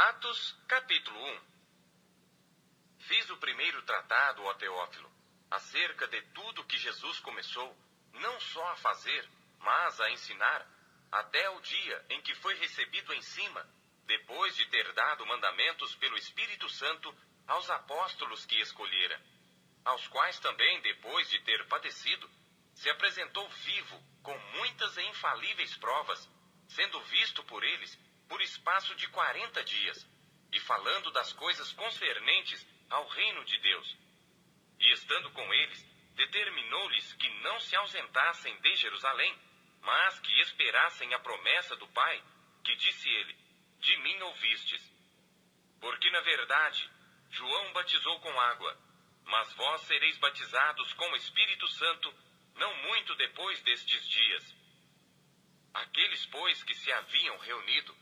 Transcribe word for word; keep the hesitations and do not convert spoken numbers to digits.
Atos, capítulo um. Fiz o primeiro tratado, ó Teófilo, acerca de tudo que Jesus começou, não só a fazer, mas a ensinar, até o dia em que foi recebido em cima, depois de ter dado mandamentos pelo Espírito Santo aos apóstolos que escolhera, aos quais também, depois de ter padecido, se apresentou vivo, com muitas e infalíveis provas, sendo visto por eles por espaço de quarenta dias, e falando das coisas concernentes ao reino de Deus. E estando com eles, determinou-lhes que não se ausentassem de Jerusalém, mas que esperassem a promessa do Pai, que disse ele: de mim ouvistes. Porque, na verdade, João batizou com água, mas vós sereis batizados com o Espírito Santo, não muito depois destes dias. Aqueles, pois, que se haviam reunido,